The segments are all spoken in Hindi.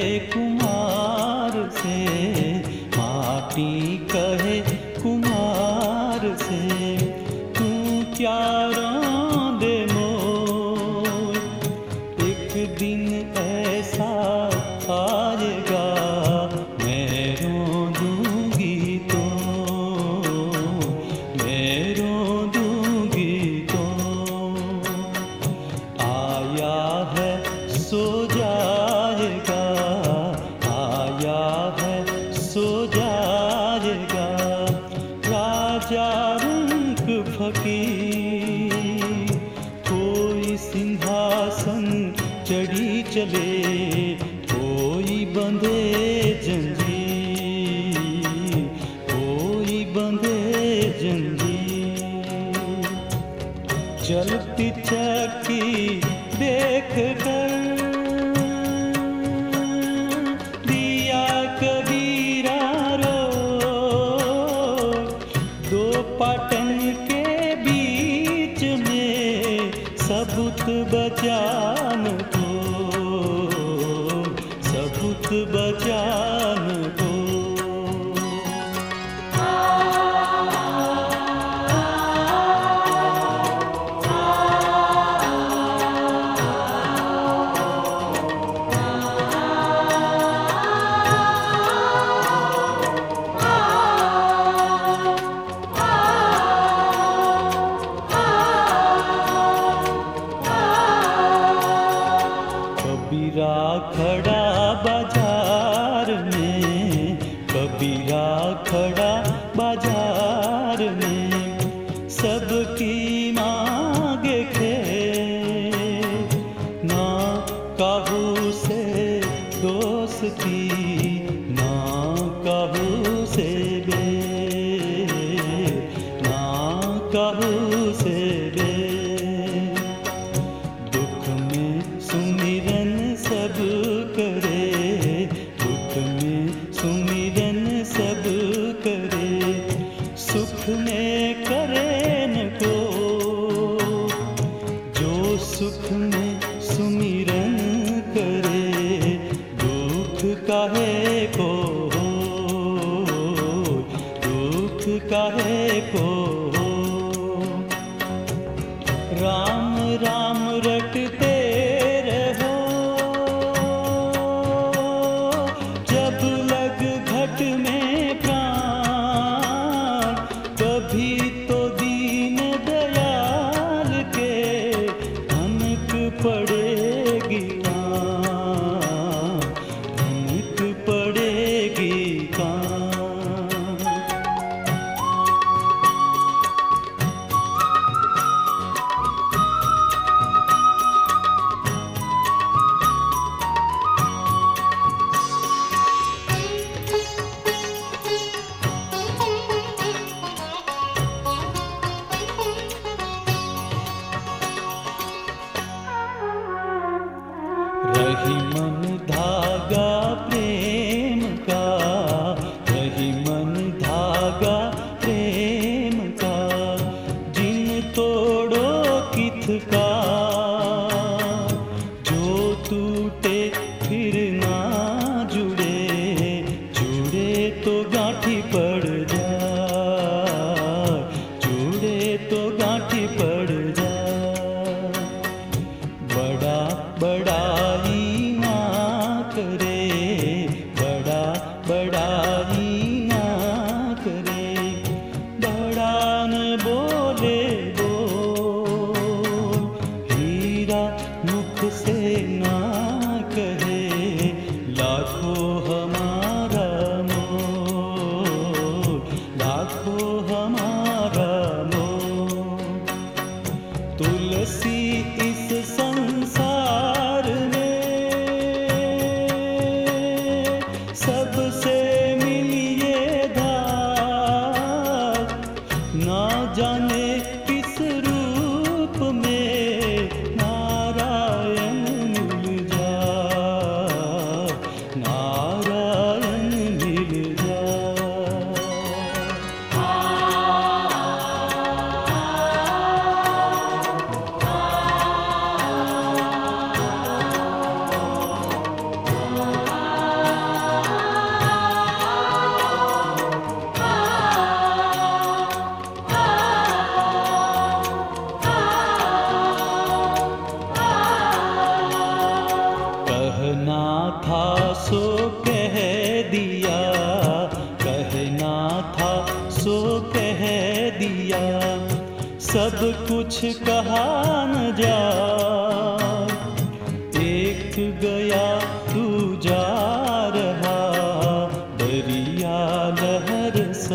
कुमार से, माटी कहे कुमार से, तू क्या रौंदे मोर, एक दिन ऐसा आएगा मैं रोंदूंगी तो, मैं रोंदूंगी तो। आया है सो जाएगा, आया है सो जाएगा, राजा रंग फकीर। कोई सिंहासन चढ़ी चले, कोई बंधे जंजीर, कोई बंधे जंजीर। चलती चक्की देख कर दिया कबीरा रो, दो पाटन के बीच में सबूत बचान को, सबूत बचान को। कबीरा खड़ा बाजार में, कबीरा खड़ा बाजार में, सबकी मांगे खे, ना काहू से दोस्ती, ना काहू से बे, ना काहू से बे। दुख में सुमिरन सब करे, दुख में सुमिरन सब करे, सुख में करे न को, जो सुख में सुमिरन करे, दुख काहे को, दुख काहे को। राम राम रटते रहो, जब लग घट में प्राण, कभी तो दीन दयाल के धनक पड़ेगी कान, धनक पड़ेगी कान। रही मन धागा प्रेम का, रही मन धागा प्रेम का, जिन तोड़ो किथ का, जो टूटे फिर ना जुड़े, जुड़े तो गांठी पड़ जाए, जुड़े तो गांठी पड़ जाए। बड़ा बड़ाई ना करे, बड़ा बड़ाई ना करे, बड़ा न बोले बोल, हीरा मुख से ना कहे, लाखों हमारा मोल, लाखों हमारा मोल। तुलसी इस संसार में सबसे मिलिए धार, ना जाने किस रूप में नारायण मिल जाए, नारायण मिल जाए। कहा न जाए। एक गया तू जा रहा, दरिया लहर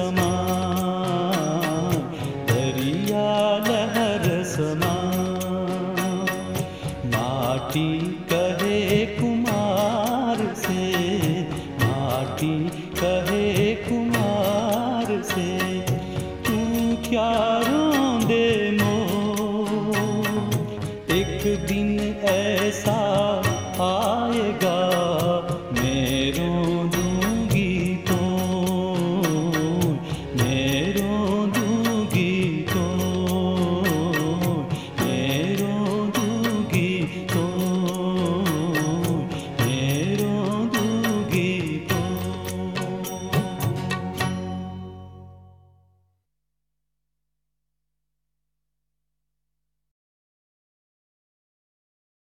समान, दरिया लहर समान। माटी कहे कुमार से, माटी कहे कुमार से, तू क्या